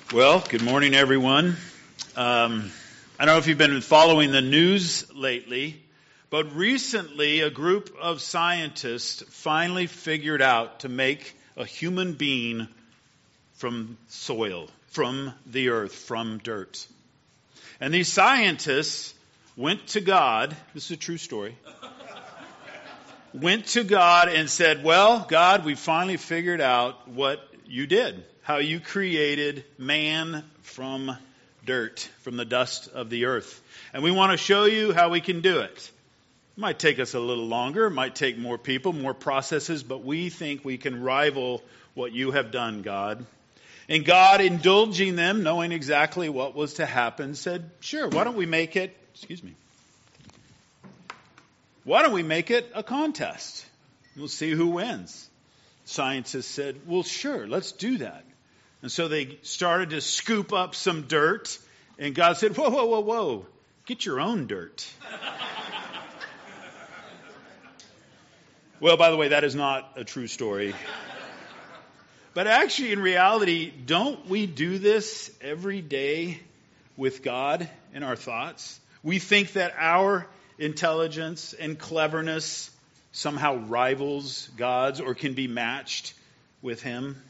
Well, good morning, everyone. I don't know if you've been following the news lately, but recently a group of scientists finally figured out to make a human being from soil, from the earth, from dirt. And these scientists went to God, this is a true story, went to God and said, well, God, we finally figured out what you did. How you created man from dirt, from the dust of the earth. And we want to show you how we can do it. It might take us a little longer, it might take more people, more processes, but we think we can rival what you have done, God. And God, indulging them, knowing exactly what was to happen, said, sure, why don't we make it, why don't we make it a contest? We'll see who wins. Scientists said, well, sure, let's do that. And so they started to scoop up some dirt, and God said, whoa, get your own dirt. Well, by the way, that is not a true story. But actually, in reality, don't we do this every day with God in our thoughts? We think that our intelligence and cleverness somehow rivals God's or can be matched with Him.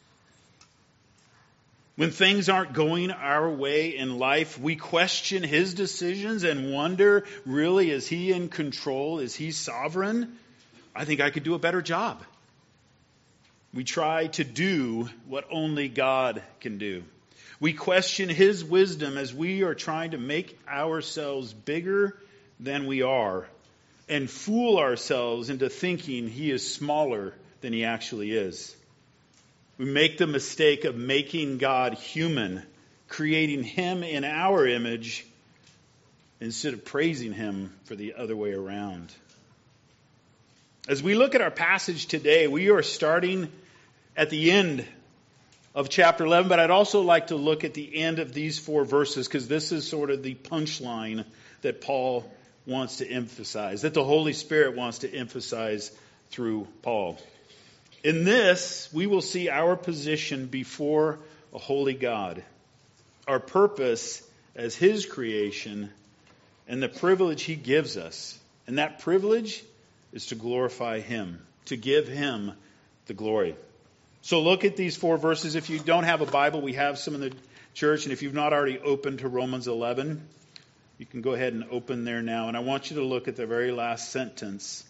When things aren't going our way in life, we question His decisions and wonder, really, is He in control? Is He sovereign? I think I could do a better job. We try to do what only God can do. We question His wisdom as we are trying to make ourselves bigger than we are and fool ourselves into thinking He is smaller than He actually is. We make the mistake of making God human, creating Him in our image, instead of praising Him for the other way around. As we look at our passage today, we are starting at the end of chapter 11, but I'd also like to look at the end of these 4 verses, because this is sort of the punchline that Paul wants to emphasize, that the Holy Spirit wants to emphasize through Paul. In this, we will see our position before a holy God, our purpose as His creation, and the privilege He gives us. And that privilege is to glorify Him, to give Him the glory. So look at these 4 verses. If you don't have a Bible, we have some in the church. And if you've not already opened to Romans 11, you can go ahead and open there now. And I want you to look at the very last sentence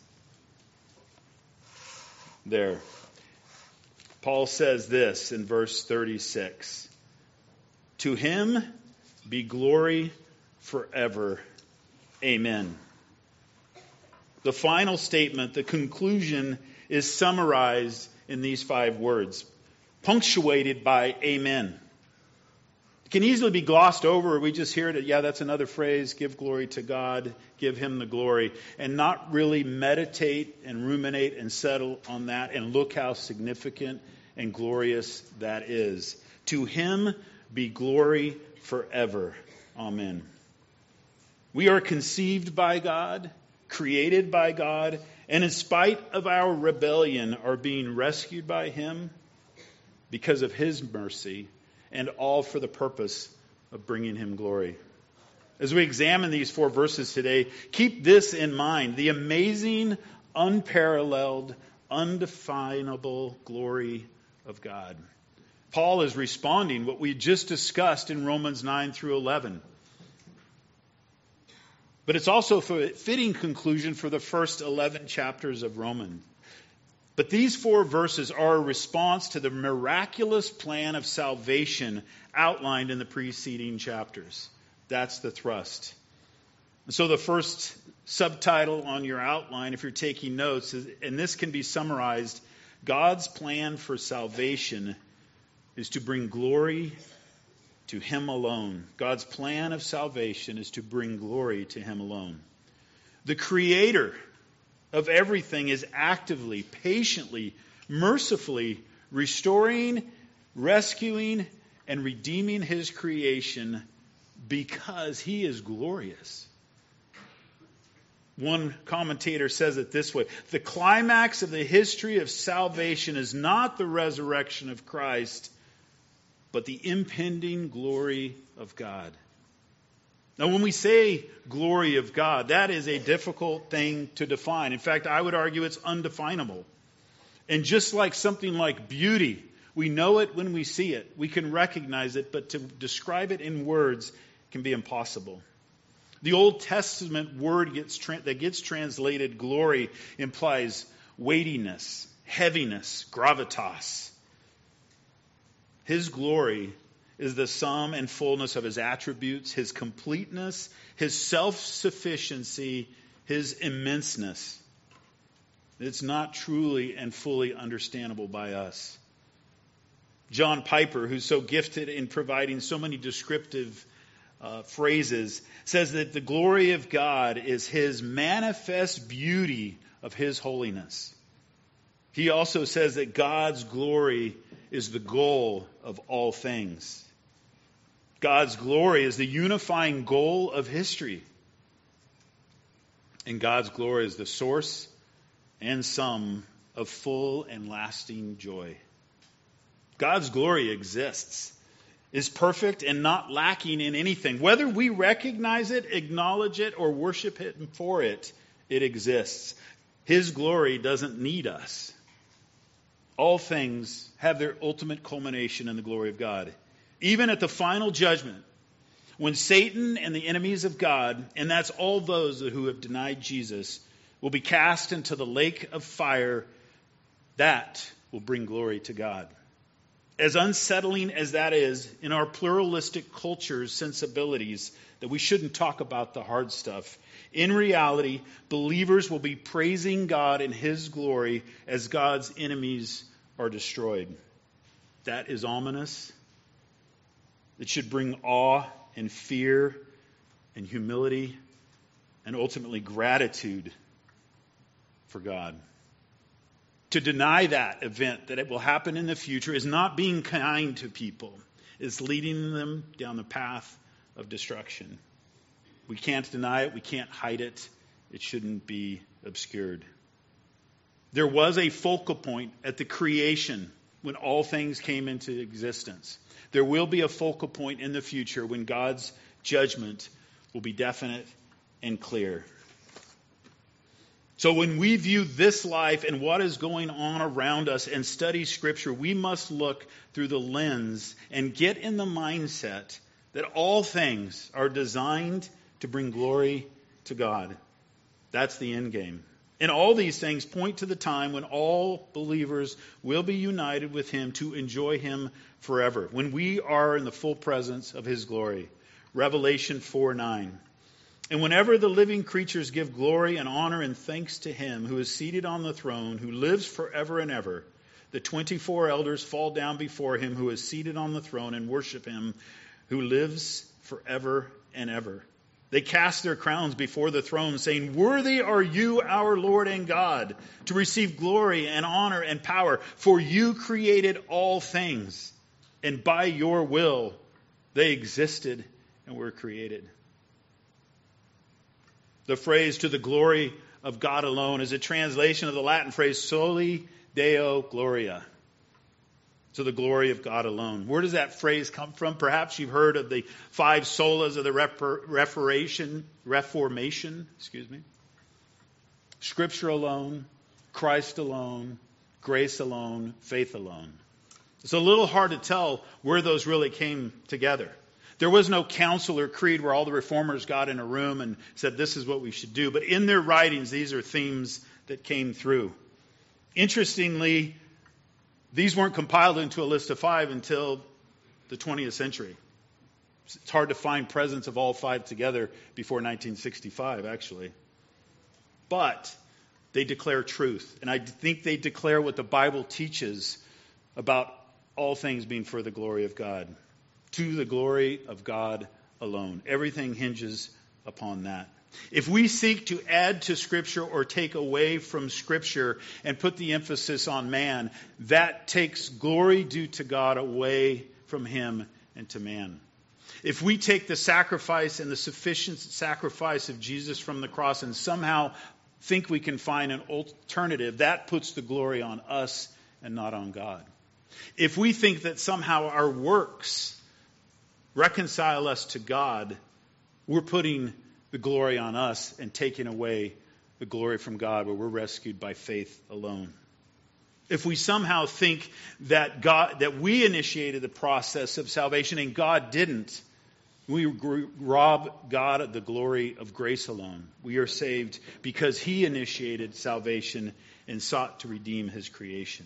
there. Paul says this in verse 36. To Him be glory forever. Amen. The final statement, the conclusion, is summarized in these 5 words, punctuated by amen. It can easily be glossed over, or we just hear it, yeah, that's another phrase, give glory to God, give Him the glory, and not really meditate and ruminate and settle on that and look how significant and glorious that is. To Him be glory forever. Amen. We are conceived by God, created by God, and in spite of our rebellion are being rescued by Him because of His mercy, and all for the purpose of bringing Him glory. As we examine these 4 verses today, keep this in mind, the amazing, unparalleled, undefinable glory of God. Paul is responding what we just discussed in Romans 9 through 11. But it's also a fitting conclusion for the first 11 chapters of Romans. But these 4 verses are a response to the miraculous plan of salvation outlined in the preceding chapters. That's the thrust. And so the first subtitle on your outline, if you're taking notes, and this can be summarized, God's plan for salvation is to bring glory to Him alone. God's plan of salvation is to bring glory to Him alone. The Creator of everything is actively, patiently, mercifully restoring, rescuing, and redeeming His creation because He is glorious. One commentator says it this way: the climax of the history of salvation is not the resurrection of Christ, but the impending glory of God. Now, when we say glory of God, that is a difficult thing to define. In fact, I would argue it's undefinable. And just like something like beauty, we know it when we see it. We can recognize it, but to describe it in words can be impossible. The Old Testament word that gets translated glory implies weightiness, heaviness, gravitas. His glory is the sum and fullness of his attributes, his completeness, his self-sufficiency, his immenseness. It's not truly and fully understandable by us. John Piper, who's so gifted in providing so many descriptive phrases, says that the glory of God is his manifest beauty of his holiness. He also says that God's glory is the goal of all things. God's glory is the unifying goal of history. And God's glory is the source and sum of full and lasting joy. God's glory exists, is perfect and not lacking in anything. Whether we recognize it, acknowledge it, or worship Him for it, it exists. His glory doesn't need us. All things have their ultimate culmination in the glory of God. Even at the final judgment, when Satan and the enemies of God, and that's all those who have denied Jesus, will be cast into the lake of fire, that will bring glory to God. As unsettling as that is in our pluralistic culture's sensibilities, that we shouldn't talk about the hard stuff, in reality, believers will be praising God in His glory as God's enemies are destroyed. That is ominous. It should bring awe and fear and humility and ultimately gratitude for God. To deny that event, that it will happen in the future, is not being kind to people. It's leading them down the path of destruction. We can't deny it. We can't hide it. It shouldn't be obscured. There was a focal point at the creation when all things came into existence. There will be a focal point in the future when God's judgment will be definite and clear. So when we view this life and what is going on around us and study Scripture, we must look through the lens and get in the mindset that all things are designed to bring glory to God. That's the end game. And all these things point to the time when all believers will be united with Him to enjoy Him forever, when we are in the full presence of His glory. Revelation 4:9. And whenever the living creatures give glory and honor and thanks to Him who is seated on the throne, who lives forever and ever, the 24 elders fall down before Him who is seated on the throne and worship Him who lives forever and ever. They cast their crowns before the throne, saying, "Worthy are you, our Lord and God, to receive glory and honor and power, for you created all things, and by your will they existed and were created." The phrase "to the glory of God alone" is a translation of the Latin phrase "soli Deo gloria." To the glory of God alone. Where does that phrase come from? Perhaps you've heard of the 5 solas of the Reformation. Scripture alone, Christ alone, grace alone, faith alone. It's a little hard to tell where those really came together. There was no council or creed where all the reformers got in a room and said, this is what we should do. But in their writings, these are themes that came through. Interestingly, these weren't compiled into a list of 5 until the 20th century. It's hard to find presence of all 5 together before 1965, actually. But they declare truth. And I think they declare what the Bible teaches about all things being for the glory of God. To the glory of God alone. Everything hinges upon that. If we seek to add to Scripture or take away from Scripture and put the emphasis on man, that takes glory due to God away from Him and to man. If we take the sacrifice and the sufficient sacrifice of Jesus from the cross and somehow think we can find an alternative, that puts the glory on us and not on God. If we think that somehow our works reconcile us to God, we're putting the glory on us and taking away the glory from God, where we're rescued by faith alone. If we somehow think that we initiated the process of salvation and God didn't, we rob God of the glory of grace alone. We are saved because He initiated salvation and sought to redeem His creation.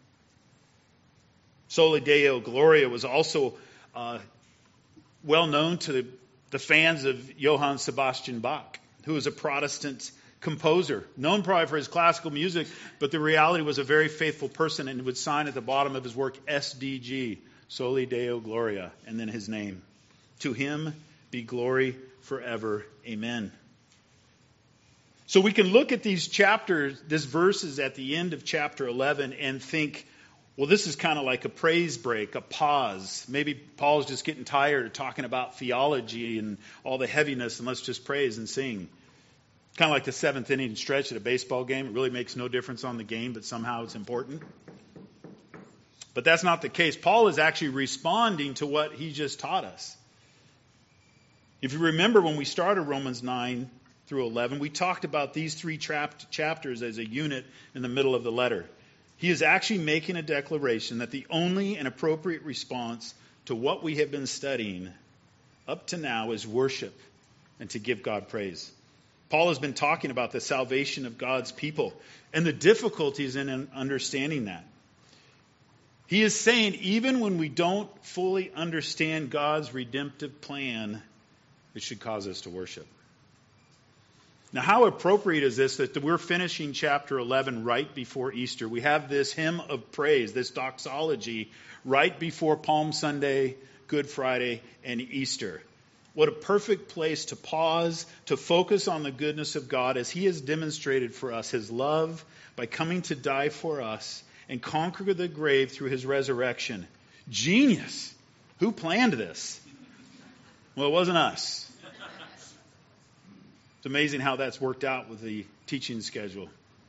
Soli Deo Gloria was also well known to the fans of Johann Sebastian Bach, who was a Protestant composer, known probably for his classical music, but the reality was a very faithful person, and would sign at the bottom of his work SDG, Soli Deo Gloria, and then his name. To Him be glory forever. Amen. So we can look at these verses at the end of chapter 11 and think, well, this is kind of like a praise break, a pause. Maybe Paul's just getting tired of talking about theology and all the heaviness, and let's just praise and sing. Kind of like the seventh inning stretch at a baseball game. It really makes no difference on the game, but somehow it's important. But that's not the case. Paul is actually responding to what he just taught us. If you remember when we started Romans 9 through 11, we talked about these three chapters as a unit in the middle of the letter. He is actually making a declaration that the only and appropriate response to what we have been studying up to now is worship and to give God praise. Paul has been talking about the salvation of God's people and the difficulties in understanding that. He is saying even when we don't fully understand God's redemptive plan, it should cause us to worship. Now, how appropriate is this that we're finishing chapter 11 right before Easter? We have this hymn of praise, this doxology, right before Palm Sunday, Good Friday, and Easter. What a perfect place to pause, to focus on the goodness of God as He has demonstrated for us His love by coming to die for us and conquer the grave through His resurrection. Genius! Who planned this? Well, it wasn't us. It's amazing how that's worked out with the teaching schedule.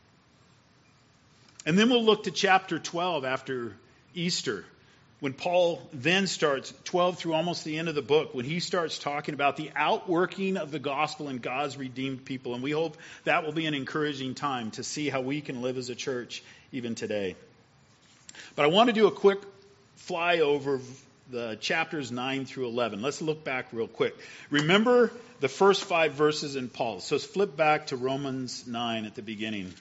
And then we'll look to chapter 12 after Easter, when Paul then starts, 12 through almost the end of the book, when he starts talking about the outworking of the gospel in God's redeemed people. And we hope that will be an encouraging time to see how we can live as a church even today. But I want to do a quick flyover of the chapters 9 through 11. Let's look back real quick. Remember the first 5 verses in Paul. So let's flip back to Romans 9 at the beginning.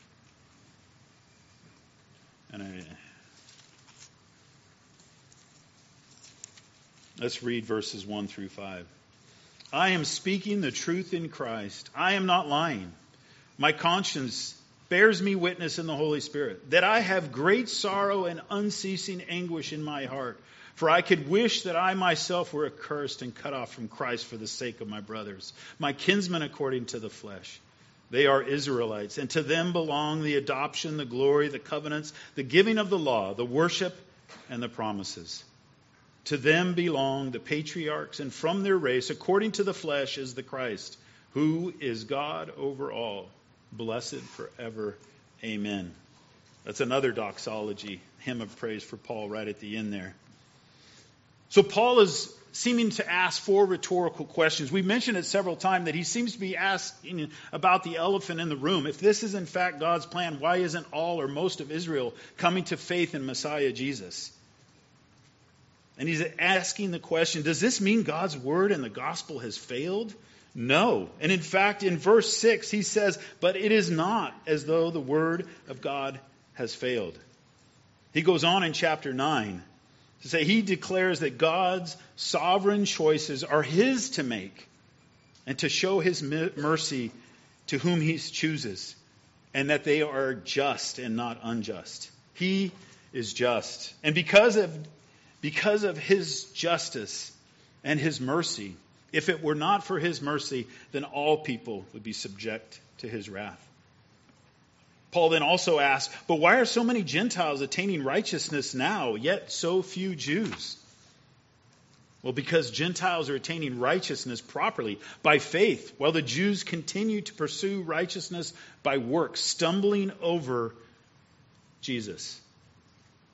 Let's read verses 1 through 5. I am speaking the truth in Christ. I am not lying. My conscience bears me witness in the Holy Spirit that I have great sorrow and unceasing anguish in my heart. For I could wish that I myself were accursed and cut off from Christ for the sake of my brothers, my kinsmen according to the flesh. They are Israelites, and to them belong the adoption, the glory, the covenants, the giving of the law, the worship, and the promises. To them belong the patriarchs, and from their race, according to the flesh, is the Christ, who is God over all, blessed forever. Amen. That's another doxology, hymn of praise for Paul right at the end there. So Paul is seeming to ask 4 rhetorical questions. We mentioned it several times that he seems to be asking about the elephant in the room. If this is in fact God's plan, why isn't all or most of Israel coming to faith in Messiah Jesus? And he's asking the question, does this mean God's word and the gospel has failed? No. And in fact, in verse 6, he says, but it is not as though the word of God has failed. He goes on in chapter 9 to say he declares that God's sovereign choices are His to make and to show His mercy to whom He chooses, and that they are just and not unjust. He is just. And because of His justice and His mercy, if it were not for His mercy, then all people would be subject to His wrath. Paul then also asks, but why are so many Gentiles attaining righteousness now, yet so few Jews? Well, because Gentiles are attaining righteousness properly by faith, while the Jews continue to pursue righteousness by works, stumbling over Jesus.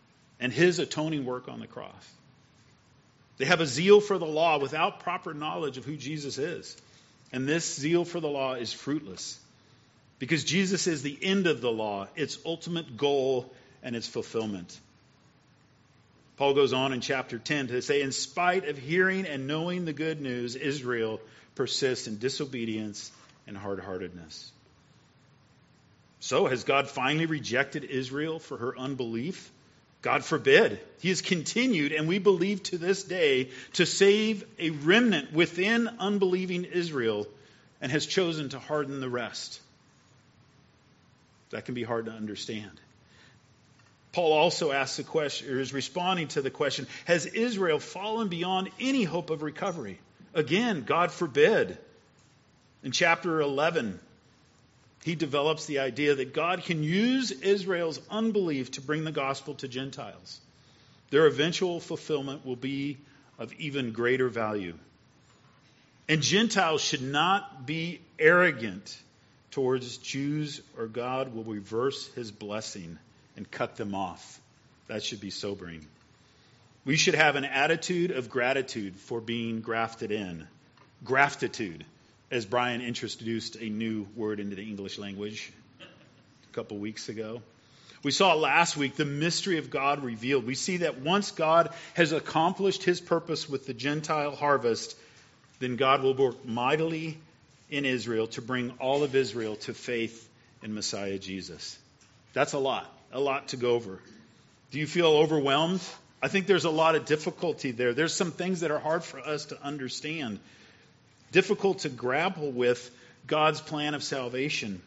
and his atoning work on the cross. They have a zeal for the law without proper knowledge of who Jesus is. And this zeal for the law is fruitless because Jesus is the end of the law, its ultimate goal and its fulfillment. Paul goes on in chapter 10 to say, in spite of hearing and knowing the good news, Israel persists in disobedience and hard-heartedness. So has God finally rejected Israel for her unbelief? God forbid. He has continued, and we believe to this day, to save a remnant within unbelieving Israel and has chosen to harden the rest. That can be hard to understand. Paul also asks the question, or is responding to the question, has Israel fallen beyond any hope of recovery? Again, God forbid. In chapter 11, he develops the idea that God can use Israel's unbelief to bring the gospel to Gentiles. Their eventual fulfillment will be of even greater value. And Gentiles should not be arrogant towards Jews, or God will reverse his blessing and cut them off. That should be sobering. We should have an attitude of gratitude for being grafted in. Graftitude, as Brian introduced a new word into the English language a couple weeks ago. We saw last week the mystery of God revealed. We see that once God has accomplished his purpose with the Gentile harvest, then God will work mightily in Israel to bring all of Israel to faith in Messiah Jesus. That's a lot to go over. Do you feel overwhelmed? I think there's a lot of difficulty there. There's some things that are hard for us to understand. Difficult to grapple with God's plan of salvation.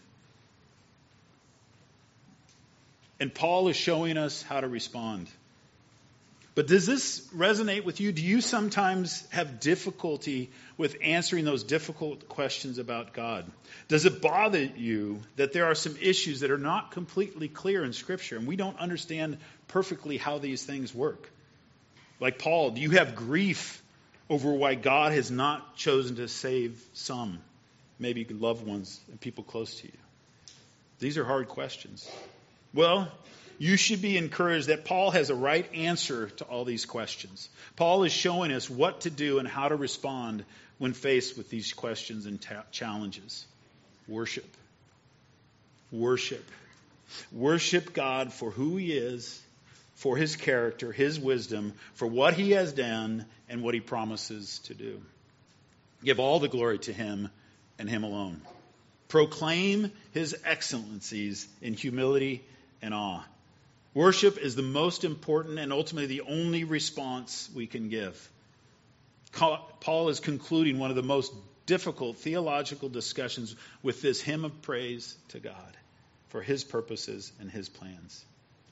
And Paul is showing us how to respond. But does this resonate with you? Do you sometimes have difficulty with answering those difficult questions about God? Does it bother you that there are some issues that are not completely clear in Scripture and we don't understand perfectly how these things work? Like Paul, do you have grief over why God has not chosen to save some, maybe loved ones and people close to you? These are hard questions. Well, you should be encouraged that Paul has a right answer to all these questions. Paul is showing us what to do and how to respond when faced with these questions and challenges. Worship. Worship. Worship God for who he is, for his character, his wisdom, for what he has done and what he promises to do. Give all the glory to him and him alone. Proclaim his excellencies in humility and awe. Worship is the most important and ultimately the only response we can give. Paul is concluding one of the most difficult theological discussions with this hymn of praise to God for his purposes and his plans.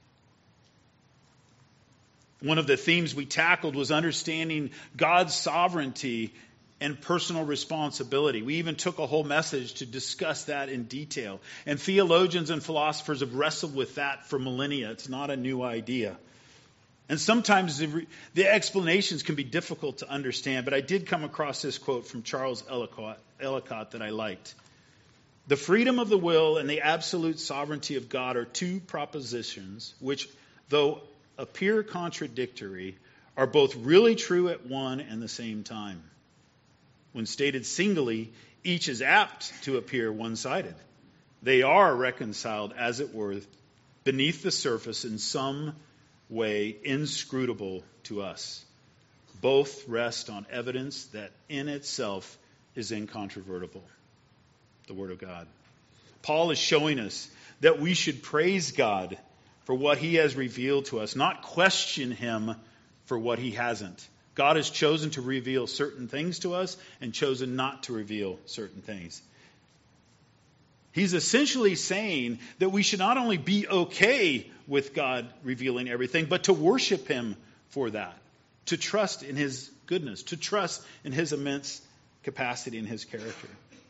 One of the themes we tackled was understanding God's sovereignty and personal responsibility. We even took a whole message to discuss that in detail. And theologians and philosophers have wrestled with that for millennia. It's not a new idea. And sometimes the explanations can be difficult to understand, but I did come across this quote from Charles Ellicott that I liked. The freedom of the will and the absolute sovereignty of God are two propositions which, though appear contradictory, are both really true at one and the same time. When stated singly, each is apt to appear one-sided. They are reconciled, as it were, beneath the surface in some way inscrutable to us. Both rest on evidence that in itself is incontrovertible. The Word of God. Paul is showing us that we should praise God for what he has revealed to us, not question him for what he hasn't. God has chosen to reveal certain things to us and chosen not to reveal certain things. He's essentially saying that we should not only be okay with God revealing everything, but to worship him for that, to trust in his goodness, to trust in his immense capacity and his character.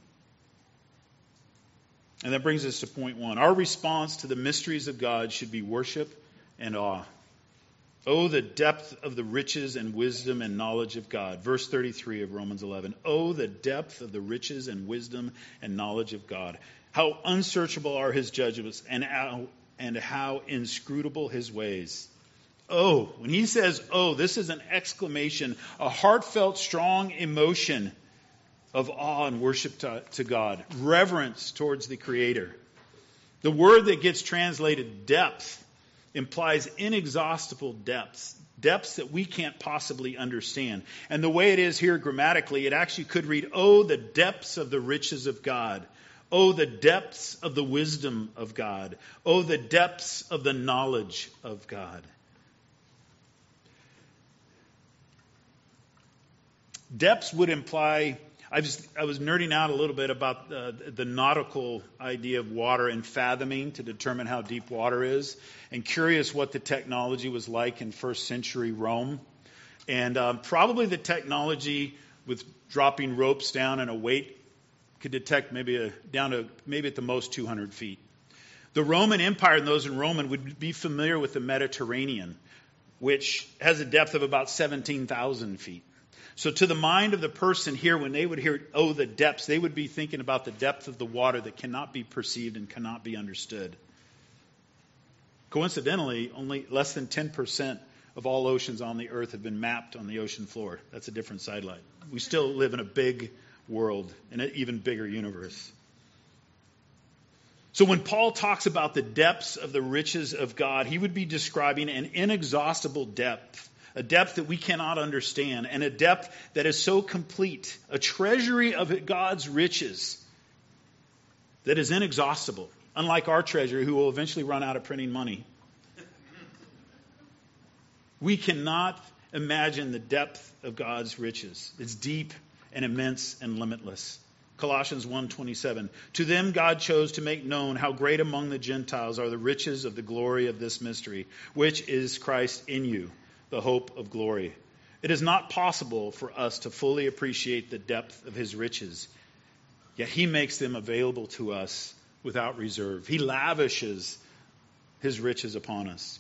And that brings us to point one. Our response to the mysteries of God should be worship and awe. Oh, the depth of the riches and wisdom and knowledge of God. Verse 33 of Romans 11. Oh, the depth of the riches and wisdom and knowledge of God. How unsearchable are his judgments and how inscrutable his ways. Oh, when he says, oh, this is an exclamation, a heartfelt, strong emotion of awe and worship to God, reverence towards the Creator. The word that gets translated depth implies inexhaustible depths, depths that we can't possibly understand. And the way it is here grammatically, it actually could read, oh, the depths of the riches of God. Oh, the depths of the wisdom of God. Oh, the depths of the knowledge of God. Depths would imply, I was nerding out a little bit about the nautical idea of water and fathoming to determine how deep water is, and curious what the technology was like in first century Rome. And probably the technology with dropping ropes down and a weight could detect down to maybe at the most 200 feet. The Roman Empire and those in Roman would be familiar with the Mediterranean, which has a depth of about 17,000 feet. So to the mind of the person here, when they would hear, oh, the depths, they would be thinking about the depth of the water that cannot be perceived and cannot be understood. Coincidentally, only less than 10% of all oceans on the earth have been mapped on the ocean floor. That's a different sidelight. We still live in a big world, in an even bigger universe. So when Paul talks about the depths of the riches of God, he would be describing an inexhaustible depth. A depth that we cannot understand, and a depth that is so complete, a treasury of God's riches that is inexhaustible, unlike our treasury, who will eventually run out of printing money. We cannot imagine the depth of God's riches. It's deep and immense and limitless. Colossians 1:27. To them God chose to make known how great among the Gentiles are the riches of the glory of this mystery, which is Christ in you, the hope of glory. It is not possible for us to fully appreciate the depth of his riches, yet he makes them available to us without reserve. He lavishes his riches upon us.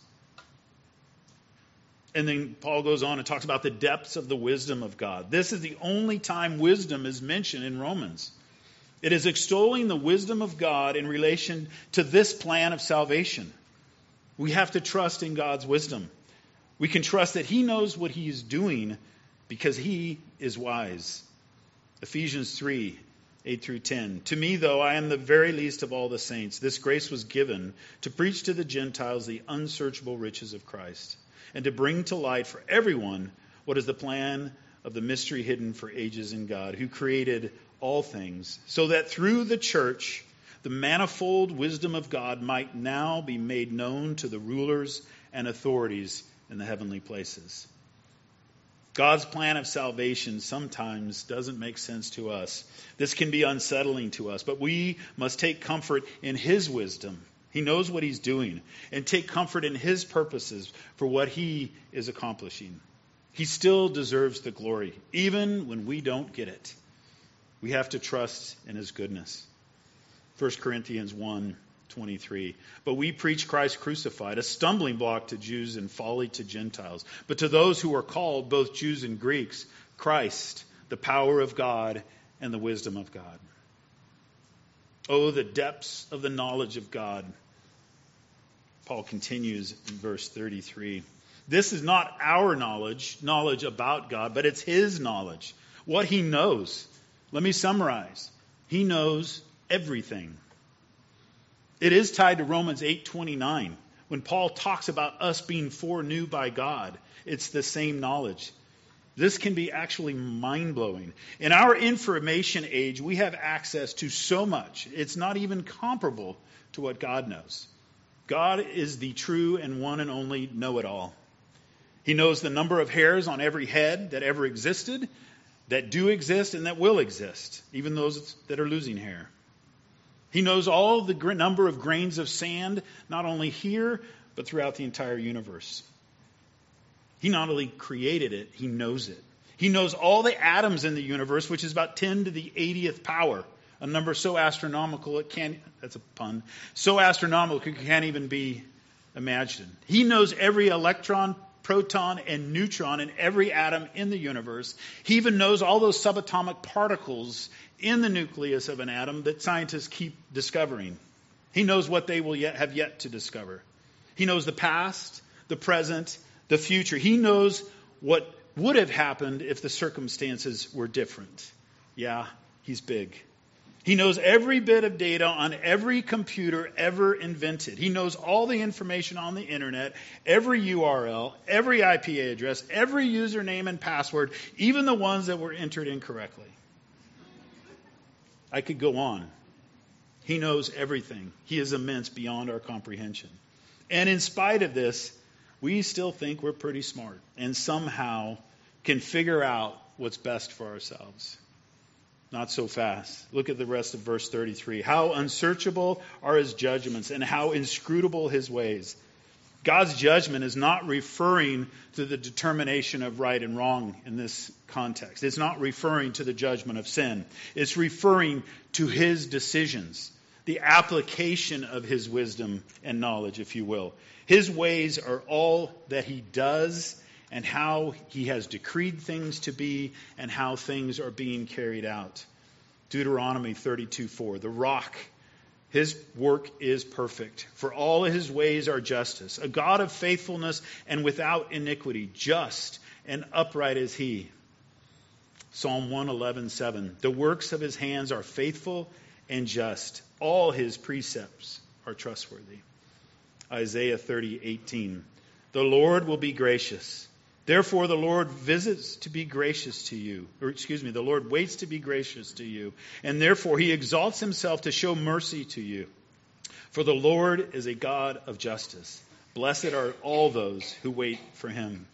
And then Paul goes on and talks about the depths of the wisdom of God. This is the only time wisdom is mentioned in Romans. It is extolling the wisdom of God in relation to this plan of salvation. We have to trust in God's wisdom. We can trust that he knows what he is doing because he is wise. Ephesians 3:8-10. To me, though, I am the very least of all the saints. This grace was given to preach to the Gentiles the unsearchable riches of Christ, and to bring to light for everyone what is the plan of the mystery hidden for ages in God, who created all things, so that through the church the manifold wisdom of God might now be made known to the rulers and authorities in the heavenly places. God's plan of salvation sometimes doesn't make sense to us. This can be unsettling to us, but we must take comfort in his wisdom. He knows what he's doing, and take comfort in his purposes for what he is accomplishing. He still deserves the glory, even when we don't get it. We have to trust in his goodness. 1 Corinthians 1:23. But we preach Christ crucified, a stumbling block to Jews and folly to Gentiles. But to those who are called, both Jews and Greeks, Christ, the power of God and the wisdom of God. Oh, the depths of the knowledge of God. Paul continues in verse 33. This is not our knowledge about God, but it's his knowledge, what he knows. Let me summarize. He knows everything. It is tied to Romans 8:29. When Paul talks about us being foreknew by God, it's the same knowledge. This can be actually mind-blowing. In our information age, we have access to so much. It's not even comparable to what God knows. God is the true and one and only know-it-all. He knows the number of hairs on every head that ever existed, that do exist, and that will exist, even those that are losing hair. He knows all the number of grains of sand, not only here, but throughout the entire universe. He not only created it, he knows it. He knows all the atoms in the universe, which is about 10 to the 80th power, a number so astronomical it can't, that's a pun, so astronomical it can't even be imagined. He knows every electron, proton, and neutron in every atom in the universe. He even knows all those subatomic particles in the nucleus of an atom that scientists keep discovering. He knows what they will have yet to discover. He knows the past, the present, the future. He knows what would have happened if the circumstances were different. Yeah, he's big. He knows every bit of data on every computer ever invented. He knows all the information on the internet, every URL, every IP address, every username and password, even the ones that were entered incorrectly. I could go on. He knows everything. He is immense beyond our comprehension. And in spite of this, we still think we're pretty smart and somehow can figure out what's best for ourselves. Not so fast. Look at the rest of verse 33. How unsearchable are his judgments and how inscrutable his ways. God's judgment is not referring to the determination of right and wrong in this context. It's not referring to the judgment of sin. It's referring to his decisions, the application of his wisdom and knowledge, if you will. His ways are all that he does and how he has decreed things to be and how things are being carried out. Deuteronomy 32:4, the rock, his work is perfect, for all of his ways are justice. A God of faithfulness and without iniquity, just and upright is he. Psalm 111:7, the works of his hands are faithful and just. All his precepts are trustworthy. Isaiah 30:18, the Lord will be gracious. Therefore, the Lord visits to be gracious to you. The Lord waits to be gracious to you. And therefore, he exalts himself to show mercy to you. For the Lord is a God of justice. Blessed are all those who wait for him.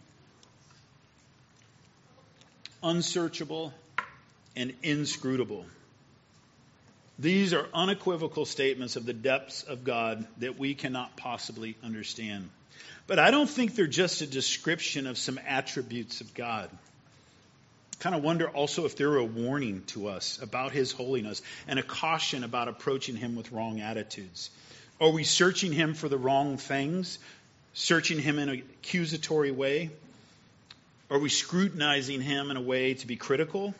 Unsearchable and inscrutable. These are unequivocal statements of the depths of God that we cannot possibly understand. But I don't think they're just a description of some attributes of God. I kind of wonder also if they're a warning to us about his holiness and a caution about approaching him with wrong attitudes. Are we searching him for the wrong things? Searching him in an accusatory way? Are we scrutinizing him in a way to be critical?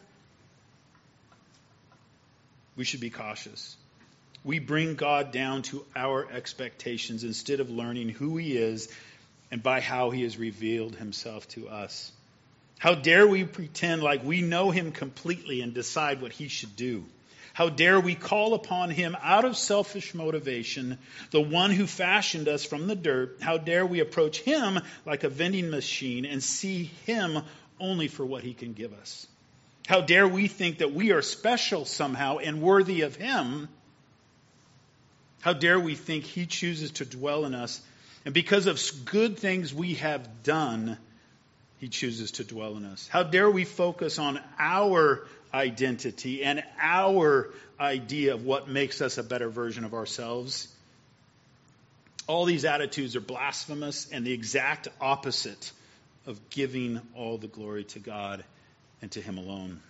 We should be cautious. We bring God down to our expectations instead of learning who he is and by how he has revealed himself to us. How dare we pretend like we know him completely and decide what he should do? How dare we call upon him out of selfish motivation, the one who fashioned us from the dirt? How dare we approach him like a vending machine and see him only for what he can give us? How dare we think that we are special somehow and worthy of him? How dare we think he chooses to dwell in us, and because of good things we have done, he chooses to dwell in us. How dare we focus on our identity and our idea of what makes us a better version of ourselves? All these attitudes are blasphemous and the exact opposite of giving all the glory to God and to him alone.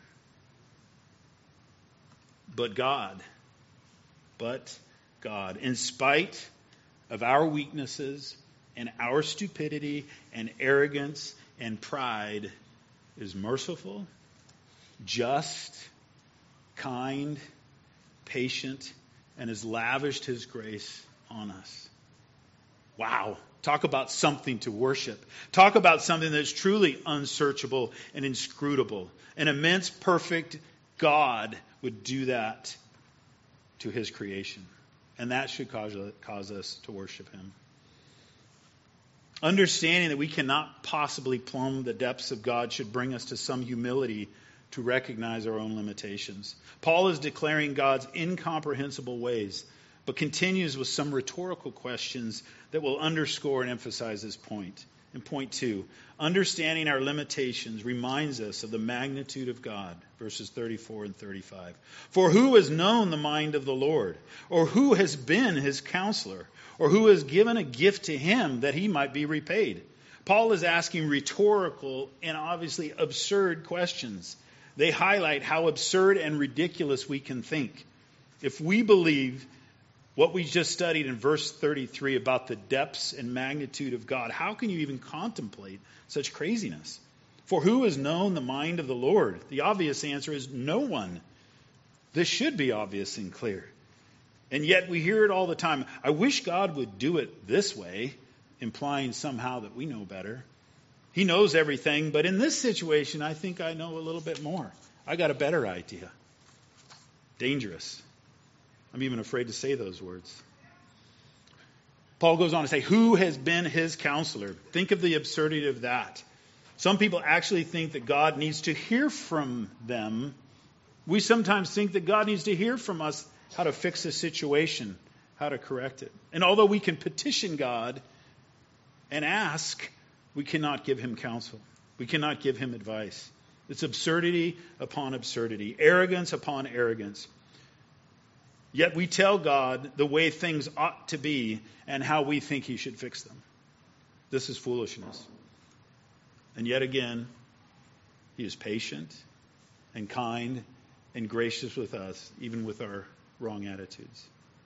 But God, in spite of our weaknesses and our stupidity and arrogance and pride, is merciful, just, kind, patient, and has lavished his grace on us. Wow. Talk about something to worship. Talk about something that's truly unsearchable and inscrutable. An immense, perfect God would do that to his creation. And that should cause us to worship him. Understanding that we cannot possibly plumb the depths of God should bring us to some humility to recognize our own limitations. Paul is declaring God's incomprehensible ways, but continues with some rhetorical questions that will underscore and emphasize this point. In point 2, understanding our limitations reminds us of the magnitude of God, verses 34 and 35. For who has known the mind of the Lord? Or who has been his counselor? Or who has given a gift to him that he might be repaid? Paul is asking rhetorical and obviously absurd questions. They highlight how absurd and ridiculous we can think. If we believe what we just studied in verse 33 about the depths and magnitude of God, how can you even contemplate such craziness? For who has known the mind of the Lord? The obvious answer is no one. This should be obvious and clear. And yet we hear it all the time. I wish God would do it this way, implying somehow that we know better. He knows everything, but in this situation, I think I know a little bit more. I got a better idea. Dangerous. I'm even afraid to say those words. Paul goes on to say, who has been his counselor? Think of the absurdity of that. Some people actually think that God needs to hear from them. We sometimes think that God needs to hear from us how to fix a situation, how to correct it. And although we can petition God and ask, we cannot give him counsel. We cannot give him advice. It's absurdity upon absurdity, arrogance upon arrogance. Yet we tell God the way things ought to be and how we think he should fix them. This is foolishness. And yet again, he is patient and kind and gracious with us, even with our wrong attitudes.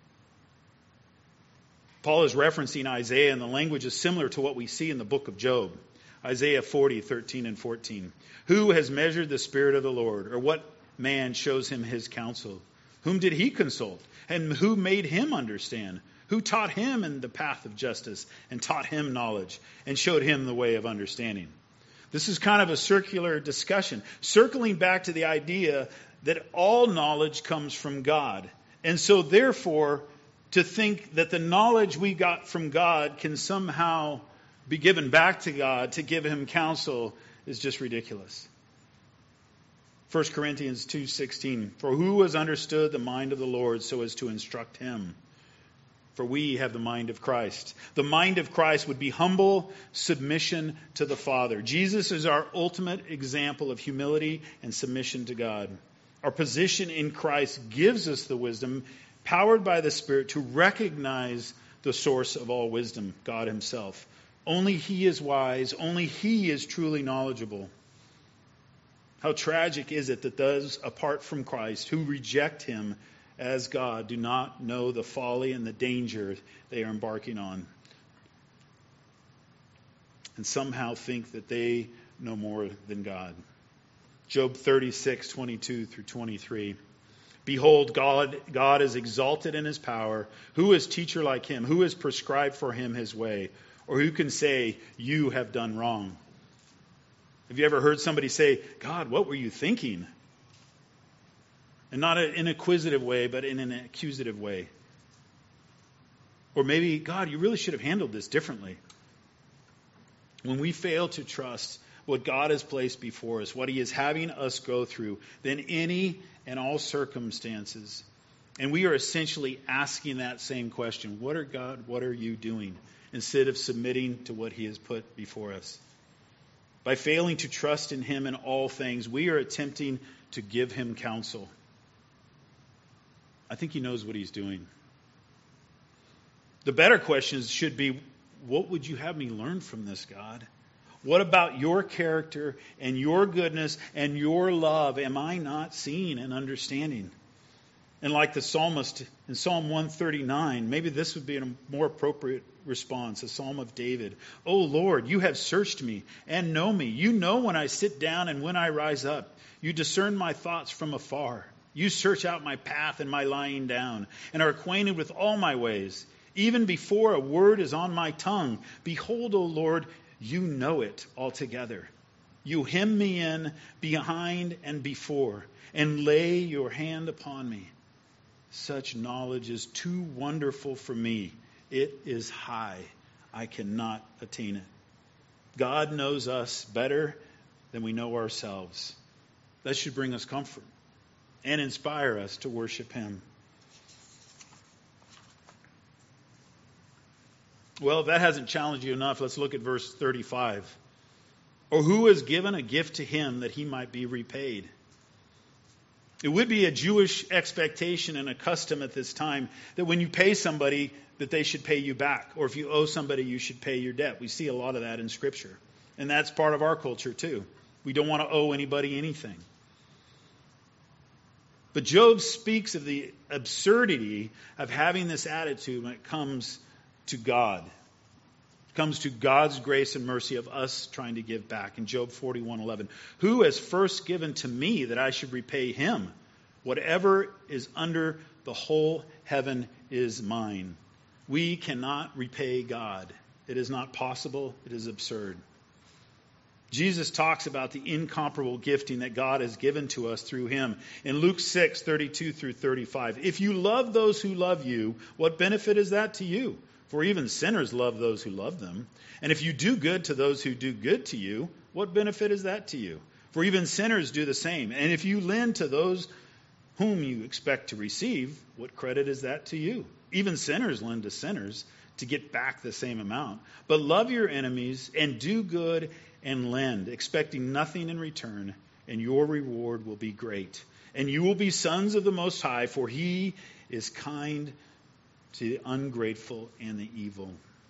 Paul is referencing Isaiah, and the language is similar to what we see in the book of Job. Isaiah 40, 13 and 14. Who has measured the Spirit of the Lord? Or what man shows him his counsel? Whom did he consult? And who made him understand? Who taught him in the path of justice and taught him knowledge and showed him the way of understanding? This is kind of a circular discussion, circling back to the idea that all knowledge comes from God. And so therefore, to think that the knowledge we got from God can somehow be given back to God to give him counsel is just ridiculous. 1 Corinthians 2:16, for who has understood the mind of the Lord so as to instruct him? For we have the mind of Christ. The mind of Christ would be humble submission to the Father. Jesus is our ultimate example of humility and submission to God. Our position in Christ gives us the wisdom, powered by the Spirit, to recognize the source of all wisdom, God himself. Only he is wise. Only he is truly knowledgeable. How tragic is it that those apart from Christ who reject him as God do not know the folly and the danger they are embarking on, and somehow think that they know more than God. Job 36, 22 through 23. Behold, God is exalted in his power. Who is teacher like him? Who has prescribed for him his way? Or who can say, you have done wrong? Have you ever heard somebody say, God, what were you thinking? And not in an inquisitive way, but in an accusative way. Or maybe, God, you really should have handled this differently. When we fail to trust what God has placed before us, what he is having us go through, then any and all circumstances, and we are essentially asking that same question, what are you doing? Instead of submitting to what he has put before us. By failing to trust in him in all things, we are attempting to give him counsel. I think he knows what he's doing. The better questions should be, what would you have me learn from this, God? What about your character and your goodness and your love am I not seeing and understanding? And like the psalmist in Psalm 139, maybe this would be a more appropriate response, a psalm of David. Oh Lord, you have searched me and know me. You know when I sit down and when I rise up. You discern my thoughts from afar. You search out my path and my lying down, and are acquainted with all my ways. Even before a word is on my tongue, behold, O Lord, you know it altogether. You hem me in behind and before, and lay your hand upon me. Such knowledge is too wonderful for me. It is high. I cannot attain it. God knows us better than we know ourselves. That should bring us comfort and inspire us to worship him. Well, if that hasn't challenged you enough, let's look at verse 35. Or who has given a gift to him that he might be repaid? It would be a Jewish expectation and a custom at this time that when you pay somebody, that they should pay you back. Or if you owe somebody, you should pay your debt. We see a lot of that in Scripture. And that's part of our culture too. We don't want to owe anybody anything. But Job speaks of the absurdity of having this attitude when it comes to God. It comes to God's grace and mercy of us trying to give back. In Job 41:11, who has first given to me that I should repay him? Whatever is under the whole heaven is mine. We cannot repay God. It is not possible. It is absurd. Jesus talks about the incomparable gifting that God has given to us through him. In Luke 6:32 through 35, if you love those who love you, what benefit is that to you? For even sinners love those who love them. And if you do good to those who do good to you, what benefit is that to you? For even sinners do the same. And if you lend to those whom you expect to receive, what credit is that to you? Even sinners lend to sinners to get back the same amount. But love your enemies and do good and lend, expecting nothing in return, and your reward will be great. And you will be sons of the Most High, for he is kind to the ungrateful and the evil.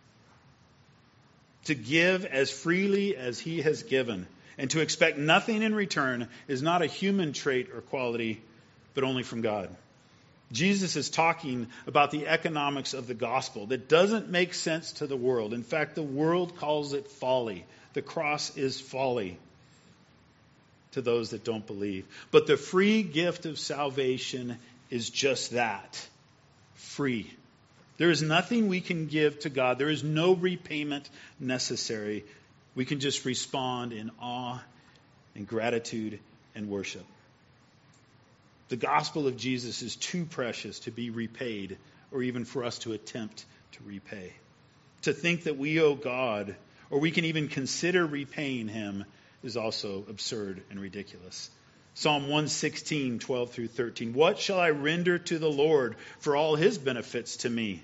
To give as freely as he has given, and to expect nothing in return is not a human trait or quality, but only from God. Jesus is talking about the economics of the gospel that doesn't make sense to the world. In fact, the world calls it folly. The cross is folly to those that don't believe. But the free gift of salvation is just that, free. There is nothing we can give to God. There is no repayment necessary. We can just respond in awe and gratitude and worship. The gospel of Jesus is too precious to be repaid or even for us to attempt to repay. To think that we owe God or we can even consider repaying him is also absurd and ridiculous. Psalm 116, 12 through 13. What shall I render to the Lord for all his benefits to me?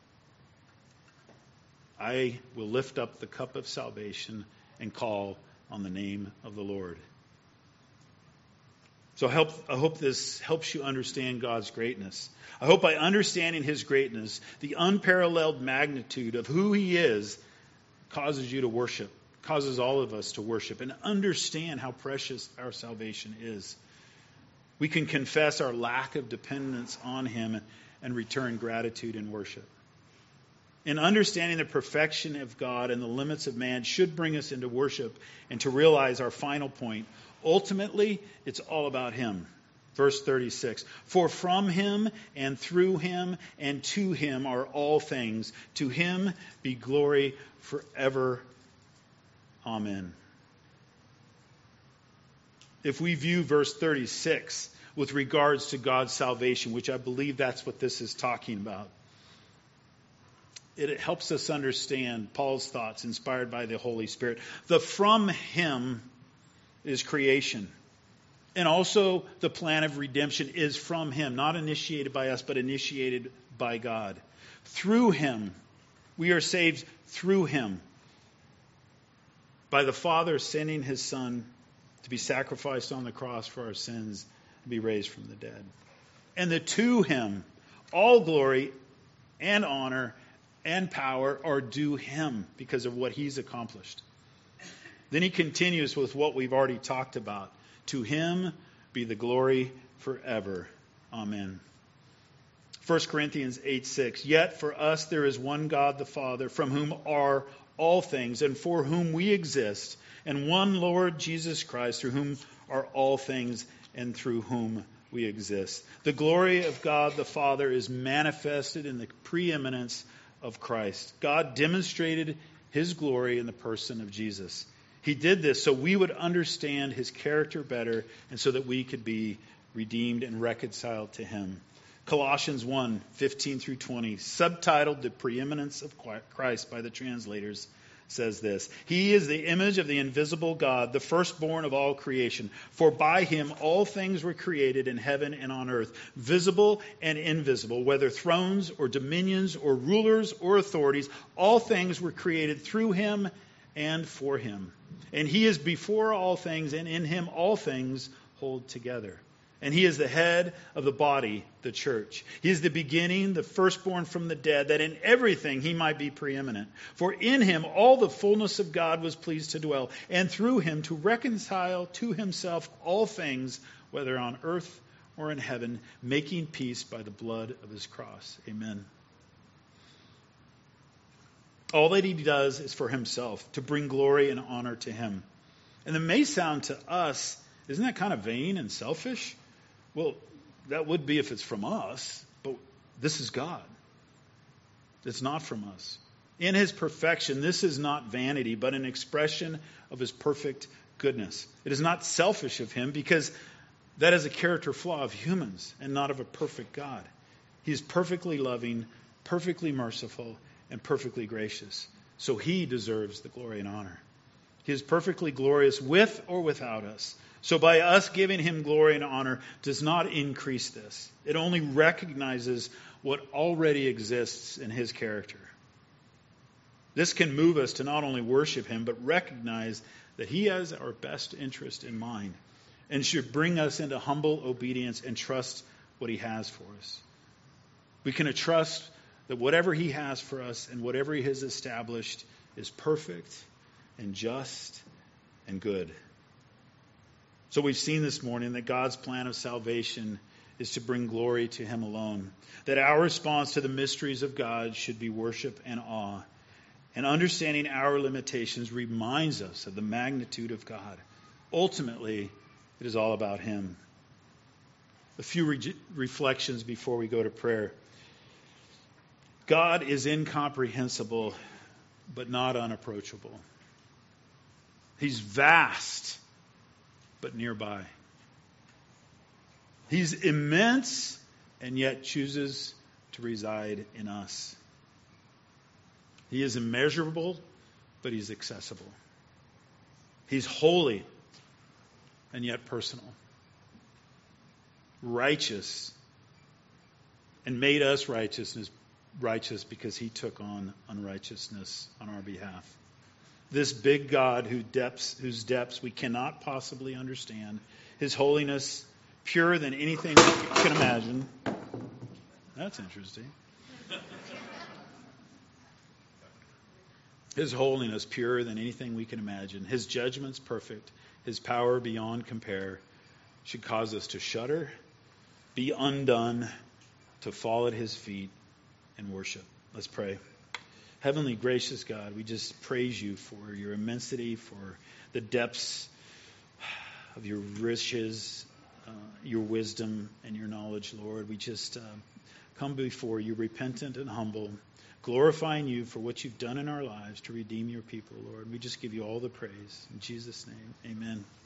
I will lift up the cup of salvation and call on the name of the Lord. So I hope this helps you understand God's greatness. I hope by understanding his greatness, the unparalleled magnitude of who he is causes you to worship, causes all of us to worship and understand how precious our salvation is. We can confess our lack of dependence on him and return gratitude and worship. And understanding the perfection of God and the limits of man should bring us into worship and to realize our final point. Ultimately, it's all about him. Verse 36, for from him and through him and to him are all things. To him be glory forever. Amen. If we view verse 36 with regards to God's salvation, which I believe that's what this is talking about, it helps us understand Paul's thoughts inspired by the Holy Spirit. The from him is creation. And also the plan of redemption is from him, not initiated by us, but initiated by God. Through him, we are saved through him. By the Father sending his Son to be sacrificed on the cross for our sins and be raised from the dead. And to him, all glory and honor and power are due him because of what he's accomplished. Then he continues with what we've already talked about. To him be the glory forever. Amen. 1 Corinthians 8:6. Yet for us there is one God the Father, from whom are all things, and for whom we exist, and one Lord Jesus Christ, through whom are all things, and through whom we exist. The glory of God the Father is manifested in the preeminence of Christ. God demonstrated his glory in the person of Jesus. He did this so we would understand his character better and so that we could be redeemed and reconciled to him. Colossians 1:15 through 20, subtitled The Preeminence of Christ by the translators, says this. He is the image of the invisible God, the firstborn of all creation. For by him all things were created in heaven and on earth, visible and invisible, whether thrones or dominions or rulers or authorities. All things were created through him and for him. And he is before all things, and in him all things hold together. And he is the head of the body, the church. He is the beginning, the firstborn from the dead, that in everything he might be preeminent. For in him all the fullness of God was pleased to dwell, and through him to reconcile to himself all things, whether on earth or in heaven, making peace by the blood of his cross. Amen. All that he does is for himself, to bring glory and honor to him. And it may sound to us, isn't that kind of vain and selfish? Well, that would be if it's from us, but this is God. It's not from us. in his perfection, this is not vanity, but an expression of his perfect goodness. It is not selfish of him, because that is a character flaw of humans and not of a perfect God. He is perfectly loving, perfectly merciful, and perfectly gracious. So he deserves the glory and honor. He is perfectly glorious with or without us. So by us giving him glory and honor does not increase this. It only recognizes what already exists in his character. This can move us to not only worship him, but recognize that he has our best interest in mind and should bring us into humble obedience and trust what he has for us. We can trust that whatever he has for us and whatever he has established is perfect and just and good. So we've seen this morning that God's plan of salvation is to bring glory to him alone. That our response to the mysteries of God should be worship and awe. And understanding our limitations reminds us of the magnitude of God. Ultimately, it is all about him. A few reflections before we go to prayer. God is incomprehensible, but not unapproachable. He's vast, but nearby. He's immense, and yet chooses to reside in us. He is immeasurable, but he's accessible. He's holy, and yet personal. Righteous, and made us righteous because he took on unrighteousness on our behalf. This big God whose depths we cannot possibly understand. His holiness, purer than anything we can imagine. That's interesting. His holiness, purer than anything we can imagine. His judgments perfect. His power beyond compare. Should cause us to shudder, be undone, to fall at his feet and worship. Let's pray. Heavenly gracious God, we just praise you for your immensity, for the depths of your riches, your wisdom, and your knowledge, Lord. We just come before you repentant and humble, glorifying you for what you've done in our lives to redeem your people, Lord. We just give you all the praise. In Jesus' name, amen.